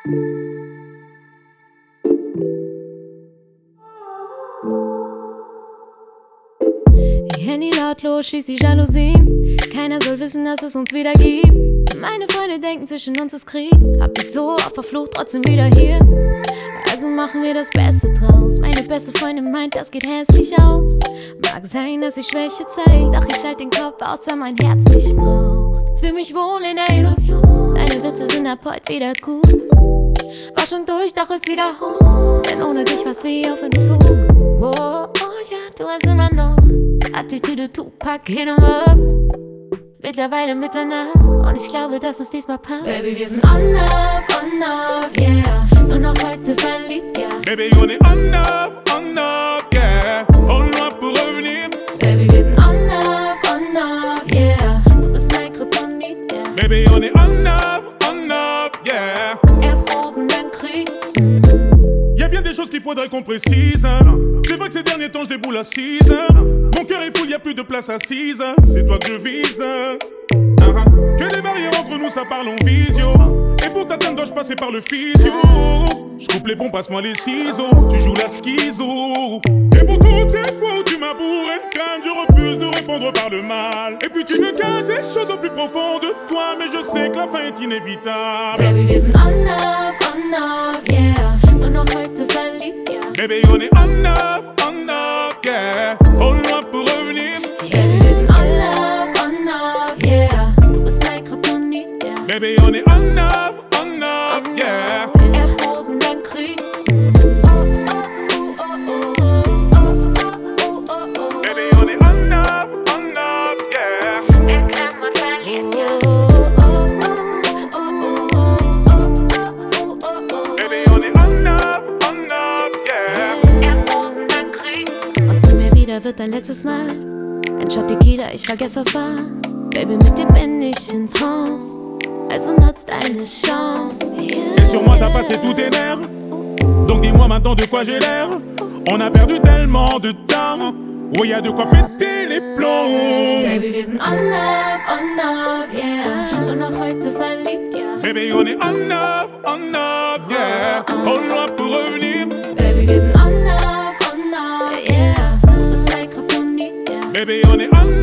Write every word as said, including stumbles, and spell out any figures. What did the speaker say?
Ihr Handy lautlos, schließt die Jalousien. Keiner soll wissen, dass es uns wieder gibt. Meine Freunde denken, zwischen uns ist Krieg. Hab dich so auf der Flucht, trotzdem wieder hier. Also machen wir das Beste draus. Meine beste Freundin meint, das geht hässlich aus. Mag sein, dass ich Schwäche zeig, doch ich halt den Kopf aus, wenn mein Herz mich braucht. Fühl mich wohl in der Illusion. Deine Witze sind ab heute wieder gut. War schon durch, doch jetzt wieder hoch. Denn ohne dich war's wie auf Entzug. Wow, oh ja, du hast immer noch Attitüde, Tupac, hin und ab. Mittlerweile Mitternacht und ich glaube, dass es diesmal passt. Baby, wir sind on up, on up, yeah. Nur noch heute verliebt, yeah. Baby, on est on up, on up, yeah. Au loin pour revenir. Baby, wir sind on up, on up, yeah. Du bist mein Kryptonit, yeah. Baby, on est on up, on up, yeah. Erst Rosen, dann Krieg. Y'a bien des choses qu'il faudrait qu'on précise. C'est vrai que ces derniers temps je déboule assise. Mon cœur est full, y'a plus de place assise. C'est toi que je vise. Uh-huh. Que les barrières entre nous, ça parle en visio. Et pour t'atteindre, dois-je passer par le physio. Je coupe les bons, passe-moi les ciseaux. Tu joues la schizo. Et pour toutes ces fois où tu m'as bourré le crâne, je refuse de répondre par le mal. Et puis tu me caches des choses au plus profond de toi, mais je sais que la fin est inévitable. Baby, wir sind on up, on up, yeah. Nur noch heute verliebt, yeah. Baby, on est on up, on up, yeah. Au loin pour revenir. Baby, wir sind on up, on up, yeah. Du bist mein Kryptonit, yeah. Baby, on est on up, on up, yeah. Erst Rosen, dann Krieg. Baby, on est on up, on up, yeah. Wer klammert, verliert, ja. Baby, on est on up, on up, yeah. Erst Rosen, dann Krieg. Was nie mehr wieder wird dein letztes Mal. Ein Shot Tequila, ich vergess was war. Baby, mit dir bin ich in Trance. Also nutzt deine Chance. Yeah, Et sur moi t'as yeah. passé tous tes nerfs. Donc dis-moi maintenant de quoi j'ai l'air. On a perdu tellement de temps. Oh, y'a de quoi péter les plombs. Baby, wir sind on up, on up, yeah. Nur noch heute verliebt, yeah. Baby, on est on up, on up, yeah. Au loin pour revenir. Baby, wir sind on up, on up, yeah. Du bist mein Kryptonit, yeah. Baby, on est on